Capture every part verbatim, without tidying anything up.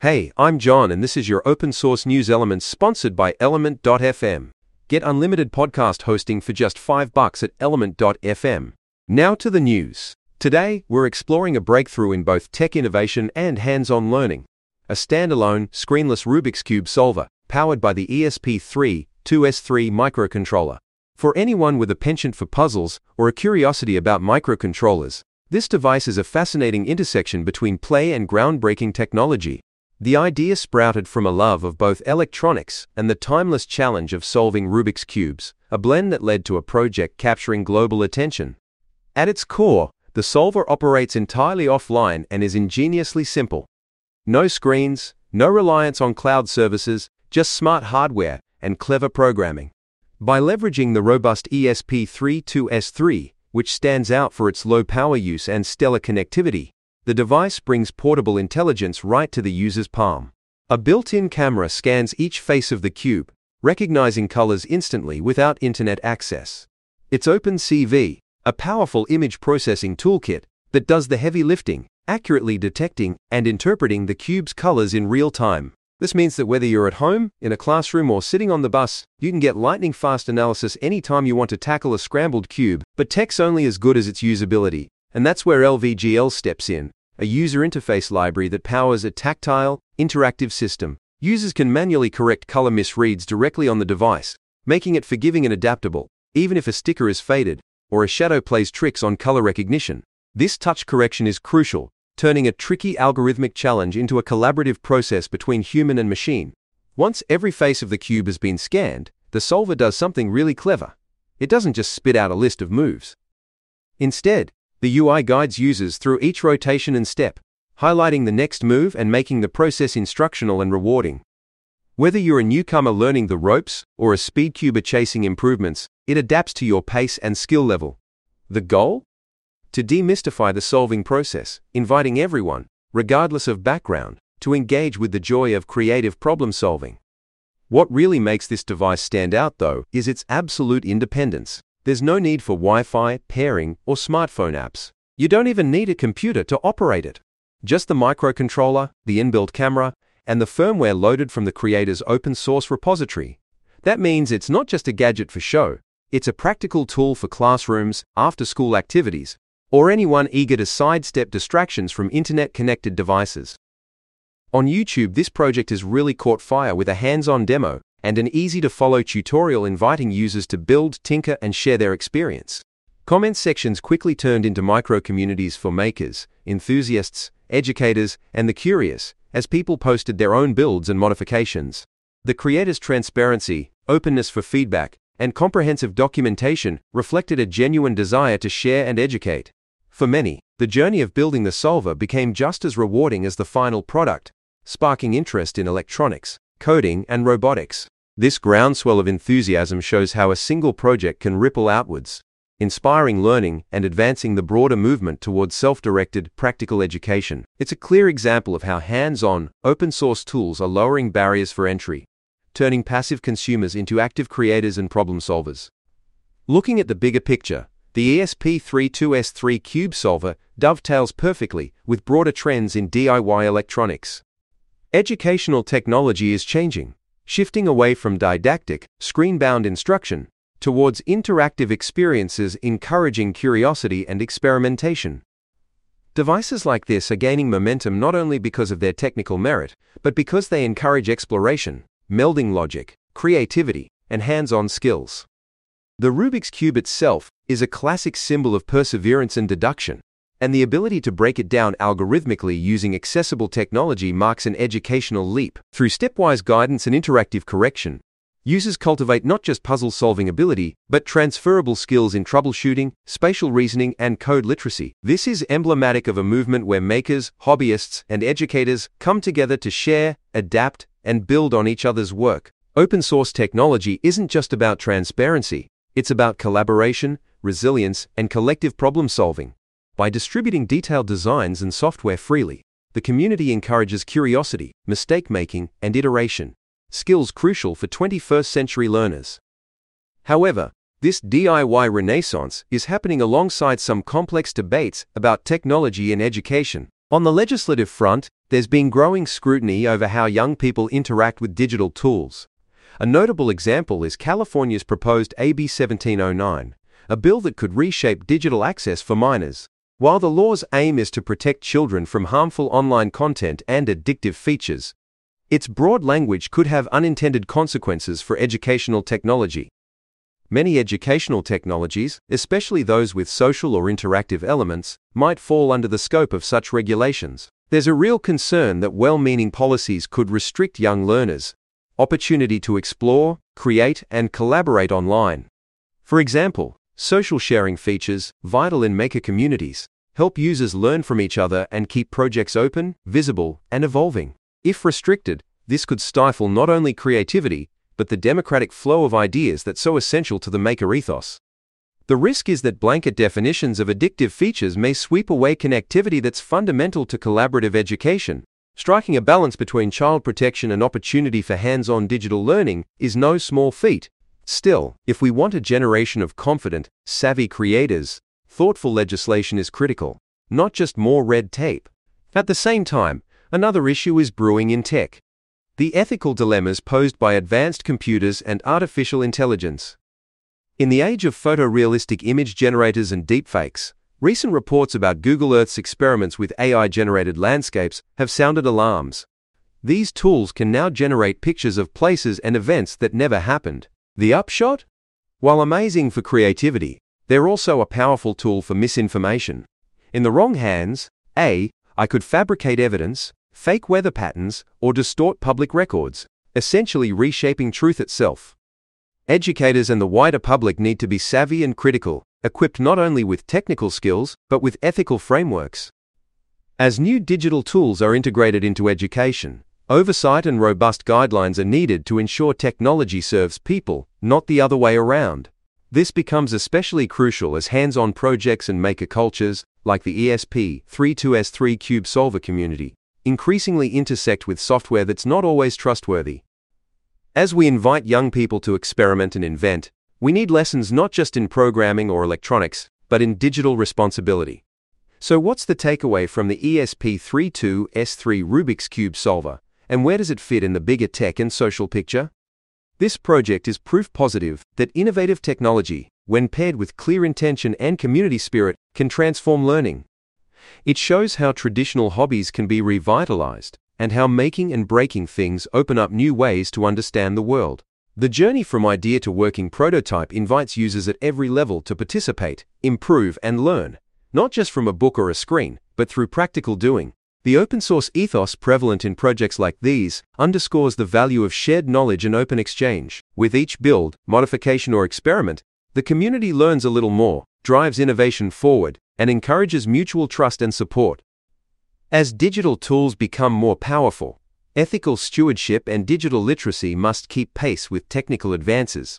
Hey, I'm John and this is your open source news elements sponsored by Element dot f m. Get unlimited podcast hosting for just five bucks at Element dot f m. Now to the news. Today, we're exploring a breakthrough in both tech innovation and hands-on learning. A standalone, screenless Rubik's Cube solver, powered by the E S P three two S three microcontroller. For anyone with a penchant for puzzles or a curiosity about microcontrollers, this device is a fascinating intersection between play and groundbreaking technology. The idea sprouted from a love of both electronics and the timeless challenge of solving Rubik's Cubes, a blend that led to a project capturing global attention. At its core, the solver operates entirely offline and is ingeniously simple. No screens, no reliance on cloud services, just smart hardware and clever programming. By leveraging the robust E S P three two S three, which stands out for its low power use and stellar connectivity, the device brings portable intelligence right to the user's palm. A built-in camera scans each face of the cube, recognizing colors instantly without internet access. It's OpenCV, a powerful image processing toolkit that does the heavy lifting, accurately detecting and interpreting the cube's colors in real time. This means that whether you're at home, in a classroom or sitting on the bus, you can get lightning-fast analysis anytime you want to tackle a scrambled cube, but tech's only as good as its usability. And that's where L V G L steps in, a user interface library that powers a tactile, interactive system. Users can manually correct color misreads directly on the device, making it forgiving and adaptable, even if a sticker is faded or a shadow plays tricks on color recognition. This touch correction is crucial, turning a tricky algorithmic challenge into a collaborative process between human and machine. Once every face of the cube has been scanned, the solver does something really clever. It doesn't just spit out a list of moves. Instead, the U I guides users through each rotation and step, highlighting the next move and making the process instructional and rewarding. Whether you're a newcomer learning the ropes or a speedcuber chasing improvements, it adapts to your pace and skill level. The goal? To demystify the solving process, inviting everyone, regardless of background, to engage with the joy of creative problem solving. What really makes this device stand out, though, is its absolute independence. There's no need for Wi-Fi, pairing, or smartphone apps. You don't even need a computer to operate it. Just the microcontroller, the inbuilt camera, and the firmware loaded from the creator's open-source repository. That means it's not just a gadget for show. It's a practical tool for classrooms, after-school activities, or anyone eager to sidestep distractions from internet-connected devices. On YouTube, this project has really caught fire with a hands-on demo and an easy-to-follow tutorial inviting users to build, tinker, and share their experience. Comment sections quickly turned into micro-communities for makers, enthusiasts, educators, and the curious, as people posted their own builds and modifications. The creators' transparency, openness for feedback, and comprehensive documentation reflected a genuine desire to share and educate. For many, the journey of building the solver became just as rewarding as the final product, sparking interest in electronics, coding, and robotics. This groundswell of enthusiasm shows how a single project can ripple outwards, inspiring learning and advancing the broader movement towards self-directed, practical education. It's a clear example of how hands-on, open-source tools are lowering barriers for entry, turning passive consumers into active creators and problem solvers. Looking at the bigger picture, the E S P three two S three Cube Solver dovetails perfectly with broader trends in D I Y electronics. Educational technology is changing, shifting away from didactic, screen-bound instruction towards interactive experiences encouraging curiosity and experimentation. Devices like this are gaining momentum not only because of their technical merit, but because they encourage exploration, melding logic, creativity, and hands-on skills. The Rubik's Cube itself is a classic symbol of perseverance and deduction, and the ability to break it down algorithmically using accessible technology marks an educational leap. Through stepwise guidance and interactive correction, users cultivate not just puzzle-solving ability, but transferable skills in troubleshooting, spatial reasoning, and code literacy. This is emblematic of a movement where makers, hobbyists, and educators come together to share, adapt, and build on each other's work. Open-source technology isn't just about transparency, it's about collaboration, resilience, and collective problem-solving. By distributing detailed designs and software freely, the community encourages curiosity, mistake-making, and iteration, skills crucial for twenty-first century learners. However, this D I Y renaissance is happening alongside some complex debates about technology in education. On the legislative front, there's been growing scrutiny over how young people interact with digital tools. A notable example is California's proposed A B seventeen oh nine, a bill that could reshape digital access for minors. While the law's aim is to protect children from harmful online content and addictive features, its broad language could have unintended consequences for educational technology. Many educational technologies, especially those with social or interactive elements, might fall under the scope of such regulations. There's a real concern that well-meaning policies could restrict young learners' opportunity to explore, create, and collaborate online. For example, social sharing features, vital in maker communities, help users learn from each other and keep projects open, visible, and evolving. If restricted, this could stifle not only creativity, but the democratic flow of ideas that's so essential to the maker ethos. The risk is that blanket definitions of addictive features may sweep away connectivity that's fundamental to collaborative education. Striking a balance between child protection and opportunity for hands-on digital learning is no small feat. Still, if we want a generation of confident, savvy creators, thoughtful legislation is critical, not just more red tape. At the same time, another issue is brewing in tech: the ethical dilemmas posed by advanced computers and artificial intelligence. In the age of photorealistic image generators and deepfakes, recent reports about Google Earth's experiments with A I-generated landscapes have sounded alarms. These tools can now generate pictures of places and events that never happened. The upshot? While amazing for creativity, they're also a powerful tool for misinformation. In the wrong hands, A I could fabricate evidence, fake weather patterns, or distort public records, essentially reshaping truth itself. Educators and the wider public need to be savvy and critical, equipped not only with technical skills, but with ethical frameworks. As new digital tools are integrated into education, oversight and robust guidelines are needed to ensure technology serves people, not the other way around. This becomes especially crucial as hands-on projects and maker cultures, like the E S P thirty-two S three Cube Solver community, increasingly intersect with software that's not always trustworthy. As we invite young people to experiment and invent, we need lessons not just in programming or electronics, but in digital responsibility. So what's the takeaway from the E S P thirty-two S three Rubik's Cube Solver, and where does it fit in the bigger tech and social picture? This project is proof positive that innovative technology, when paired with clear intention and community spirit, can transform learning. It shows how traditional hobbies can be revitalized, and how making and breaking things open up new ways to understand the world. The journey from idea to working prototype invites users at every level to participate, improve, and learn, not just from a book or a screen, but through practical doing. The open-source ethos prevalent in projects like these underscores the value of shared knowledge and open exchange. With each build, modification, or experiment, the community learns a little more, drives innovation forward, and encourages mutual trust and support. As digital tools become more powerful, ethical stewardship and digital literacy must keep pace with technical advances.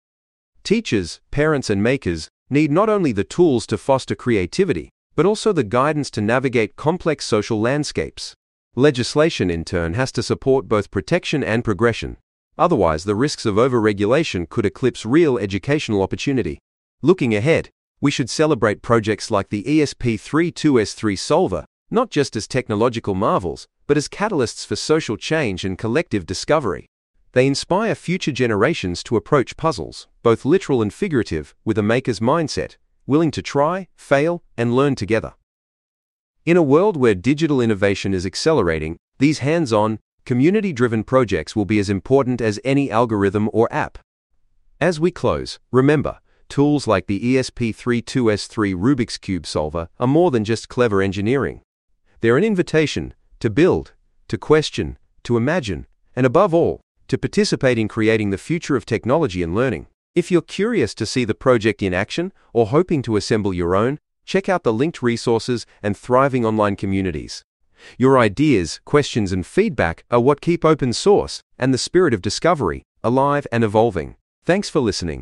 Teachers, parents, and makers need not only the tools to foster creativity, but also the guidance to navigate complex social landscapes. Legislation, in turn, has to support both protection and progression. Otherwise, the risks of over-regulation could eclipse real educational opportunity. Looking ahead, we should celebrate projects like the E S P thirty-two S three Solver, not just as technological marvels, but as catalysts for social change and collective discovery. They inspire future generations to approach puzzles, both literal and figurative, with a maker's mindset, willing to try, fail, and learn together. In a world where digital innovation is accelerating, these hands-on, community-driven projects will be as important as any algorithm or app. As we close, remember, tools like the E S P thirty-two S three Rubik's Cube Solver are more than just clever engineering. They're an invitation to build, to question, to imagine, and above all, to participate in creating the future of technology and learning. If you're curious to see the project in action or hoping to assemble your own, check out the linked resources and thriving online communities. Your ideas, questions, and feedback are what keep open source and the spirit of discovery alive and evolving. Thanks for listening.